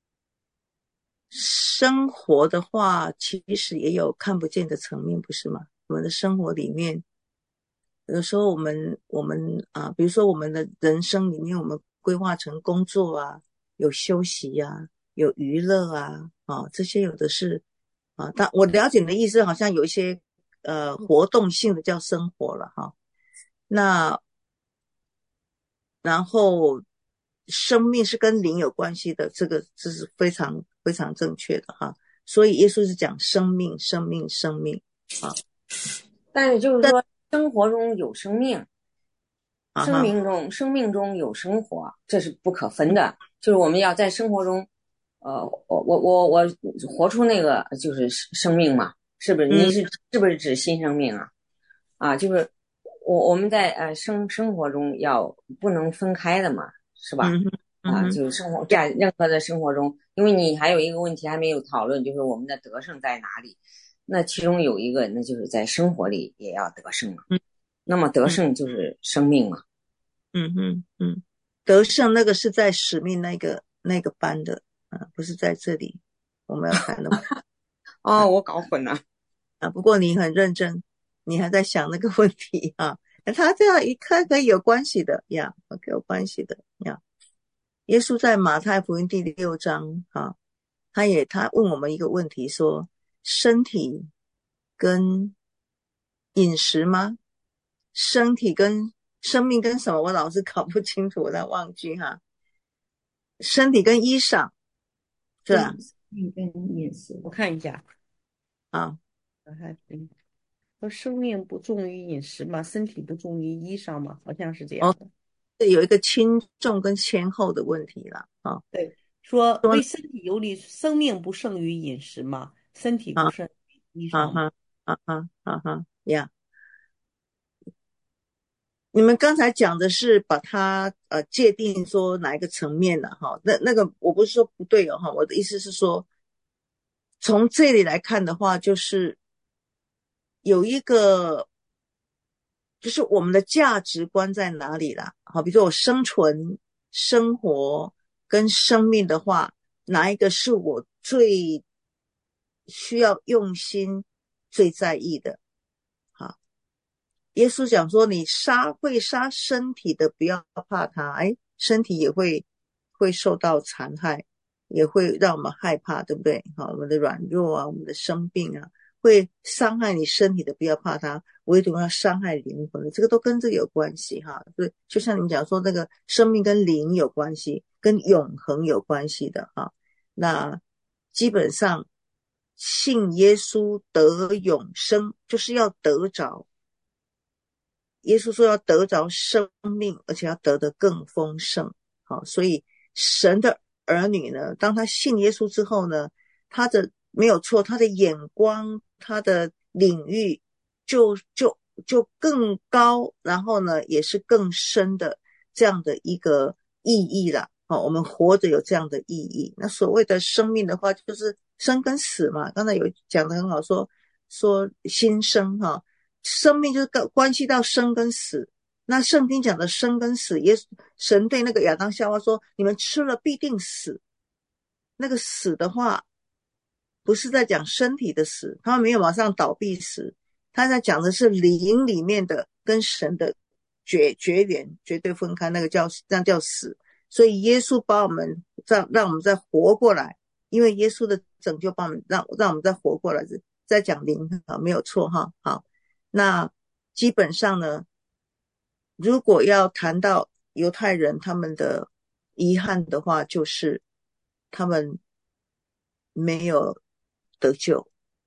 生活的话，其实也有看不见的层面，不是吗？我们的生活里面，有时候我们比如说我们的人生里面，我们规划成工作啊，有休息啊，有娱乐啊，这些有的是但我了解你的意思，好像有一些活动性的叫生活了哈。那然后生命是跟灵有关系的，这是非常非常正确的哈。所以耶稣是讲生命，生命，生命啊。 但是就是说，生活中有生命，生命中有生活，这是不可分的。就是我们要在生活中，我活出那个就是生命嘛，是不是？你是不是指新生命啊？就是我们在生活中要不能分开的嘛，是吧？就是生活在任何的生活中，因为你还有一个问题还没有讨论，就是我们的得胜在哪里？那其中有一个，那就是在生活里也要得胜嘛。那么得胜就是生命嘛。 得胜那个是在使命那个班的不是在这里我们要谈的。 我搞混了不过你很认真，你还在想那个问题他这样一看可以有关系的呀，OK， 有关系的呀。耶稣在马太福音第6章他问我们一个问题，说身体跟饮食吗？身体跟生命跟什么？我老是搞不清楚，我在忘记身体跟衣裳是吧？ 生命跟饮食，我看一下说生命不重于饮食嘛，身体不重于衣裳嘛，好像是这样的。 这有一个轻重跟先后的问题了对，说为身体有利，生命不胜于饮食嘛，身体不胜于衣裳嘛。 呀。你们刚才讲的是把它界定说哪一个层面了那个我不是说不对我的意思是说，从这里来看的话，就是有一个，就是我们的价值观在哪里啦？比如说我生存、生活跟生命的话，哪一个是我最需要用心、最在意的？耶稣讲说，你会杀身体的，不要怕它，身体也会受到残害，也会让我们害怕，对不对？我们的软弱我们的生病会伤害你身体的，不要怕它，唯独要伤害灵魂的，这个都跟这个有关系对，就像你们讲说，那个生命跟灵有关系，跟永恒有关系的那基本上信耶稣得永生，就是要得着。耶稣说要得着生命，而且要得得更丰盛所以神的儿女呢，当他信耶稣之后呢，他的没有错，他的眼光，他的领域就更高，然后呢也是更深的这样的一个意义了我们活着有这样的意义。那所谓的生命的话，就是生跟死嘛，刚才有讲得很好，说新生生命就是关系到生跟死。那圣经讲的生跟死，神对那个亚当夏娃说，你们吃了必定死。那个死的话不是在讲身体的死，他们没有马上倒闭死，他在讲的是灵里面的跟神的绝缘，绝对分开，那样叫死。所以耶稣把我们让我们再活过来，因为耶稣的拯救把我们让我们再活过来，在讲灵没有错好，那基本上呢，如果要谈到犹太人他们的遗憾的话，就是他们没有得救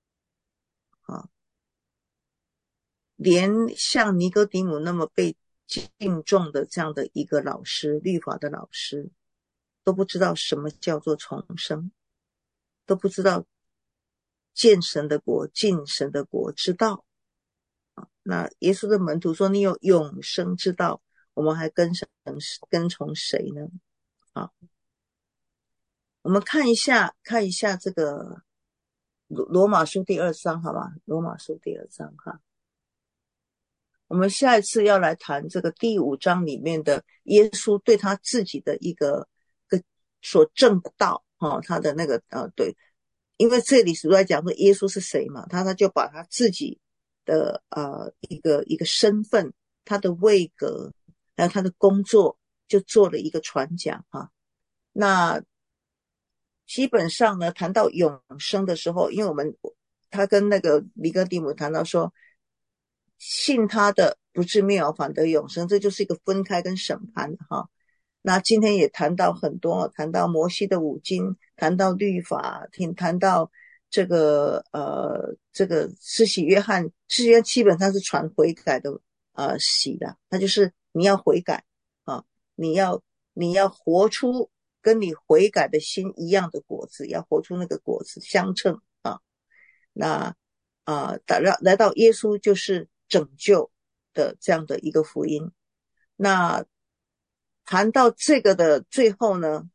连像尼哥底母那么被敬重的这样的一个老师，律法的老师，都不知道什么叫做重生，都不知道见神的国、进神的国之道那耶稣的门徒说你有永生之道，我们还跟从谁呢？啊，我们看一下这个罗马书第2章好吧，罗马书第2章哈。我们下一次要来谈这个第5章里面的耶稣对他自己的一个所证的道他的那个对，因为这里是在讲说耶稣是谁嘛，他就把他自己的一个身份，他的位格，还有他的工作，就做了一个传讲那基本上呢，谈到永生的时候，因为他跟那个尼哥底母谈到说，信他的不至灭亡，反得永生，这就是一个分开跟审判那今天也谈到很多，谈到摩西的5经，谈到律法，谈到这个施洗约翰基本上是传悔改的洗的，那就是你要悔改你要活出跟你悔改的心一样的果子，要活出那个果子相称那来到耶稣就是拯救的这样的一个福音。那谈到这个的最后呢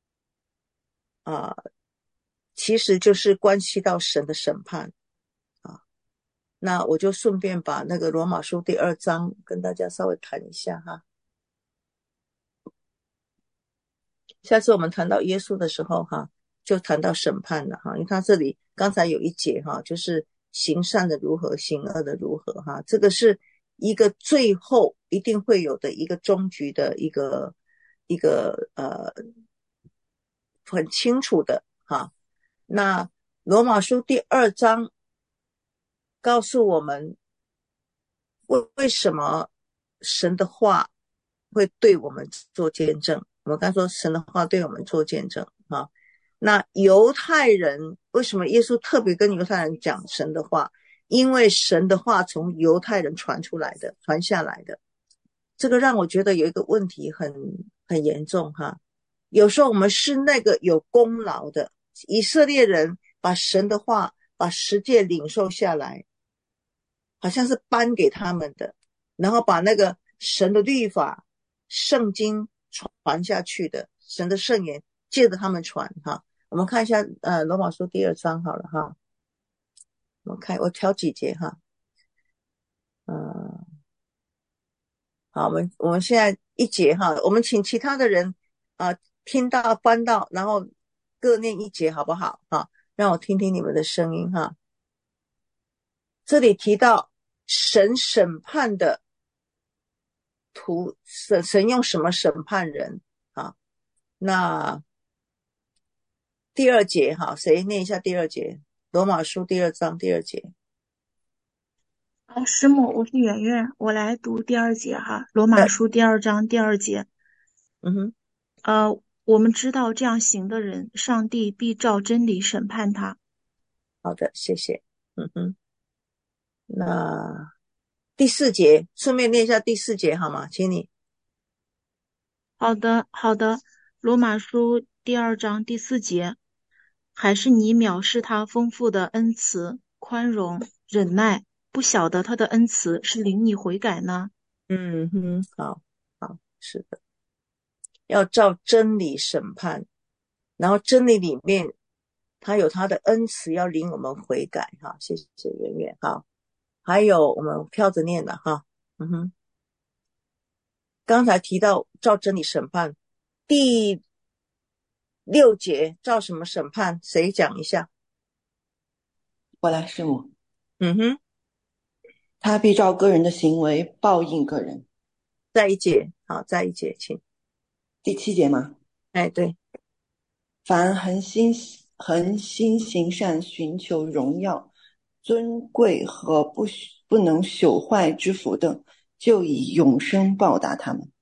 其实就是关系到神的审判那我就顺便把那个罗马书第2章跟大家稍微谈一下下次我们谈到耶稣的时候就谈到审判了因为他这里刚才有一节就是行善的如何，行恶的如何这个是一个最后一定会有的一个终局的一个很清楚的那罗马书第2章告诉我们为什么神的话会对我们做见证。我们刚说神的话对我们做见证那犹太人为什么耶稣特别跟犹太人讲神的话？因为神的话从犹太人传下来的。这个让我觉得有一个问题很严重有时候我们是那个有功劳的，以色列人把神的话把十诫领受下来，好像是颁给他们的，然后把那个神的律法圣经传下去的，神的圣言借着他们传我们看一下罗马书第2章好了我挑几节好，我们现在一节我们请其他的人听到翻到，然后各念一节好不好让我听听你们的声音这里提到神审判的神用什么审判人那第2节谁念一下第2节？罗马书第2章第2节。 师母，我是圆圆，我来读第2节罗马书第2章第2节。我们知道这样行的人，上帝必照真理审判他。 好的，谢谢。那第4节，顺便念一下第4节好吗？请你。 好的。罗马书第2章第4节，还是你藐视他丰富的恩慈、宽容、忍耐，不晓得他的恩慈是领你悔改呢？ 好，是的，要照真理审判，然后真理里面他有他的恩慈要领我们悔改谢谢圆圆还有我们跳着念了刚才提到照真理审判，第6节照什么审判？谁讲一下？ 我来，师母。 他必照个人的行为报应个人。 再一节，好，再一节，请。 第7节吗？ 对。 凡恒心行善，寻求荣耀、尊贵和不能朽坏之福的，就以永生报答他们。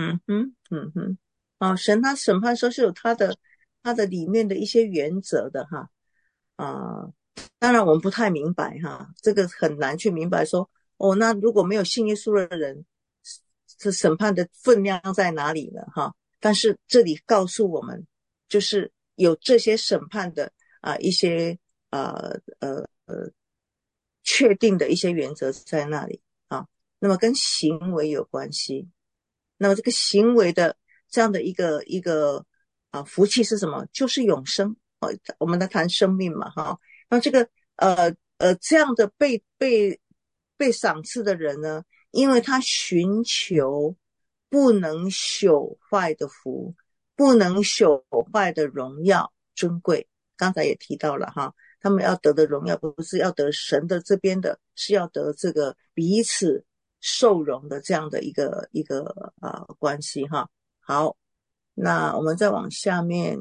神他审判时候是有他的里面的一些原则的当然我们不太明白这个很难去明白说那如果没有信耶稣的人，这审判的分量在哪里呢但是这里告诉我们，就是有这些审判的一些确定的一些原则在那里那么跟行为有关系。那么这个行为的这样的一个福气是什么？就是永生。我们来谈生命嘛哈。那这个这样的被赏赐的人呢，因为他寻求不能朽坏的福，不能朽坏的荣耀尊贵。刚才也提到了哈，他们要得的荣耀不是要得神的这边的，是要得这个彼此受荣的这样的一个关系哈。好，那我们再往下面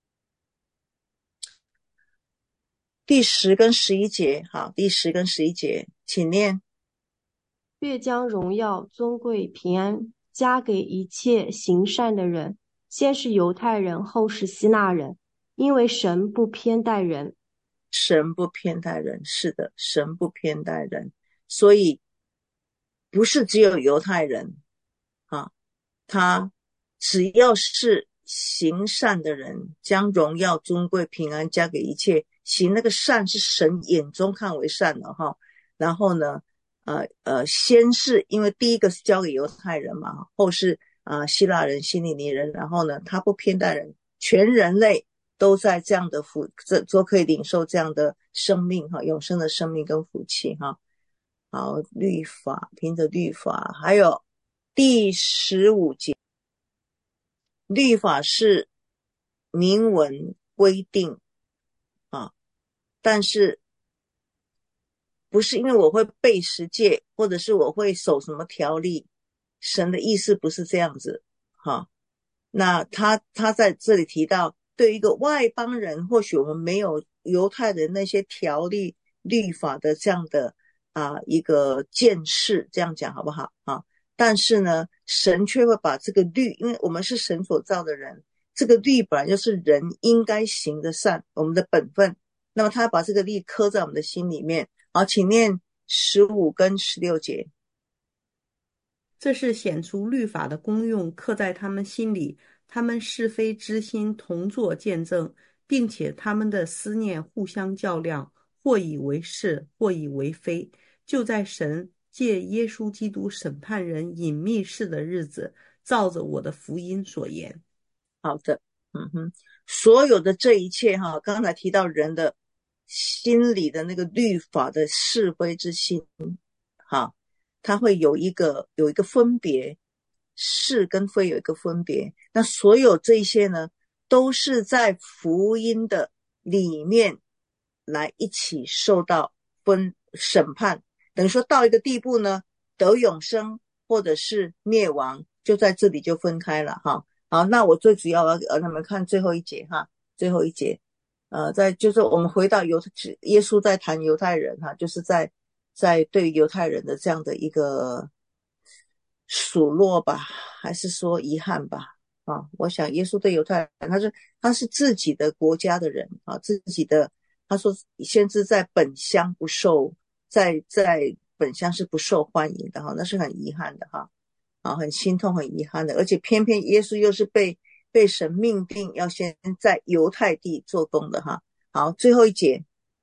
第10跟11节，好，第10跟11节，请念。 越将荣耀、尊贵、平安加给一切行善的人，先是犹太人，后是希腊人，因为神不偏待人。 神不偏待人，是的，神不偏待人，所以不是只有犹太人啊，他只要是行善的人，将荣耀、尊贵、平安加给一切行那个善是神眼中看为善的哈。然后呢先是因为第一个是交给犹太人嘛，后是希腊人、希利尼人，然后呢他不偏待人，全人类都在这样的都可以领受这样的生命哈，永生的生命跟福气哈。好，律法，凭着律法，还有第15节，律法是明文规定但是不是因为我会背10诫，或者是我会守什么条例，神的意思不是这样子那他在这里提到，对于一个外邦人，或许我们没有犹太人那些条例律法的这样的一个见识，这样讲好不好但是呢，神却会把这个律，因为我们是神所造的人，这个律本来就是人应该行的善，我们的本分，那么他把这个律刻在我们的心里面。好，请念15跟16节。 这是显出律法的功用，刻在他们心里，他们是非之心同作见证，并且他们的思念互相较量，或以为是，或以为非，就在神借耶稣基督审判人隐秘事的日子，照着我的福音所言。 好的，所有的这一切刚才提到人的心里的那个律法的是非之心它会有一个分别，是跟非有一个分别。那所有这些呢，都是在福音的里面来一起受到审判，等于说到一个地步呢，得永生或者是灭亡，就在这里就分开了好，那我最主要要他们看最后一节最后一节就是我们回到耶稣在谈犹太人就是在对犹太人的这样的一个数落吧，还是说遗憾吧我想耶稣对犹太人，他是自己的国家的人自己的，他说先知在本乡不受，在本乡是不受欢迎的那是很遗憾的很心痛很遗憾的，而且偏偏耶稣又是被神命定要先在犹太地做工的好，最后一节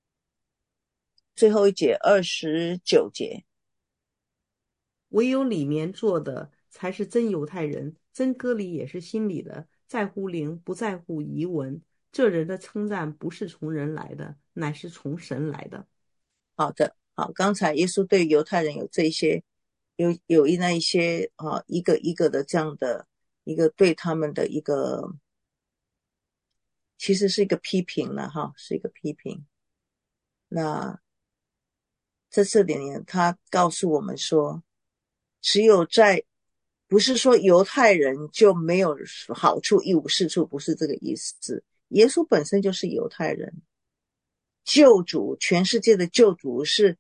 29节， 唯有里面做的才是真犹太人，真割礼也是心里的，在乎灵不在乎遗文。这人的称赞不是从人来的，乃是从神来的。 好的，好，刚才耶稣对犹太人有这些有那一些一个一个的这样的一个对他们的一个，其实是一个批评了是一个批评。那在这里呢，他告诉我们说，只有不是说犹太人就没有好处一无是处，不是这个意思。耶稣本身就是犹太人，救主，全世界的救主是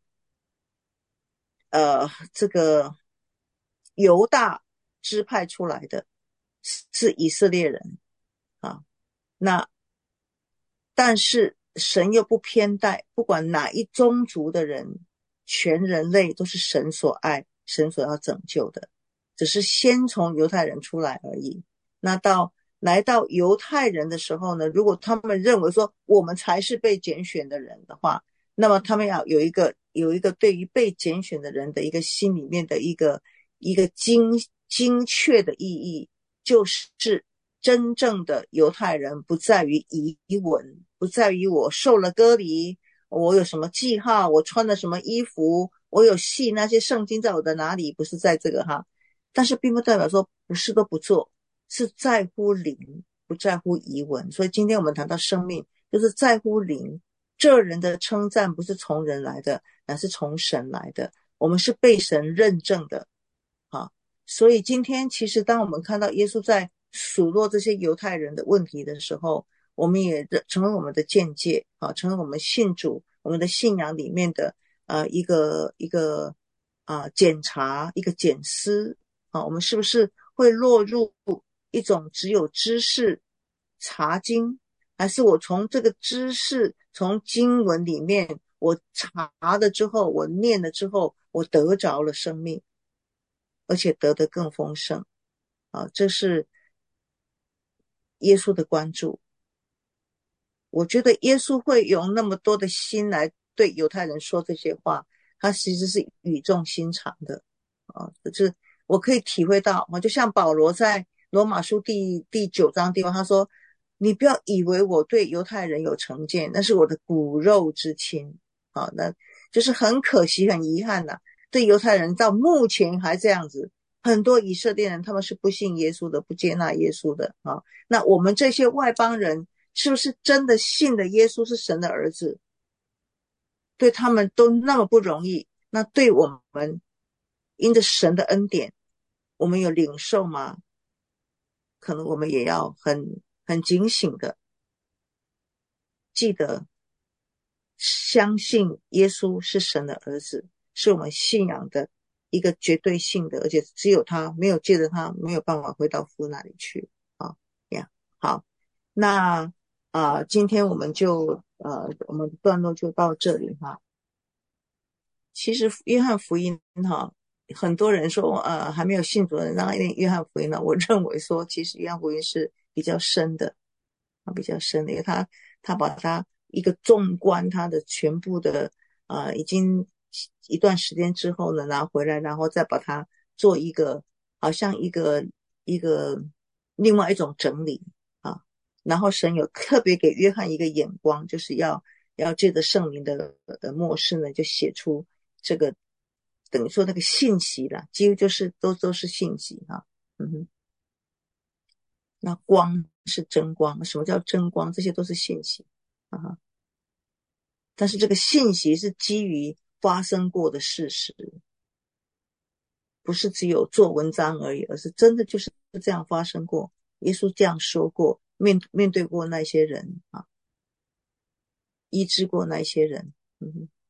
这个犹大支派出来的，是以色列人那但是神又不偏待，不管哪一宗族的人，全人类都是神所爱，神所要拯救的，只是先从犹太人出来而已。那来到犹太人的时候呢，如果他们认为说我们才是被拣选的人的话，那么他们要有一个有一个对于被拣选的人的一个心里面的一个精确的意义，就是真正的犹太人不在于仪文，不在于我受了割礼，我有什么记号，我穿了什么衣服，我有系那些圣经在我的哪里，不是在这个哈。但是并不代表说不是都不做，是在乎灵，不在乎仪文。所以今天我们谈到生命，就是在乎灵。这人的称赞不是从人来的，乃是从神来的，我们是被神认证的啊。所以今天其实当我们看到耶稣在数落这些犹太人的问题的时候，我们也成为我们的见解啊，成为我们信主我们的信仰里面的一个检查，一个检思啊，我们是不是会落入一种只有知识查经，还是我从这个知识从经文里面我查了之后，我念了之后，我得着了生命，而且得得更丰盛啊，这是耶稣的关注。我觉得耶稣会用那么多的心来对犹太人说这些话，他其实是语重心长的啊，就是我可以体会到啊，就像保罗在罗马书第9章地方他说，你不要以为我对犹太人有成见，那是我的骨肉之亲啊，那就是很可惜很遗憾啊，对犹太人到目前还这样子，很多以色列人他们是不信耶稣的，不接纳耶稣的啊。那我们这些外邦人是不是真的信的耶稣是神的儿子？对他们都那么不容易，那对我们因着神的恩典，我们有领受吗？可能我们也要很警醒的记得相信耶稣是神的儿子，是我们信仰的一个绝对性的，而且只有他，没有借着他没有办法回到父那里去啊呀。好，那今天我们就我们段落就到这里哈。其实约翰福音哈，很多人说还没有信主的人让他念约翰福音呢，我认为说其实约翰福音是比较深的比较深的，因为他把他一个纵观他的全部的已经一段时间之后呢拿回来，然后再把它做一个好像一个另外一种整理啊。然后神有特别给约翰一个眼光，就是要借着圣灵的默示呢，就写出这个等于说那个信息啦，几乎就是都是信息啊。那光是真光，什么叫真光？这些都是信息啊。但是这个信息是基于发生过的事实，不是只有做文章而已，而是真的就是这样发生过。耶稣这样说过，面对过那些人啊，医治过那些人。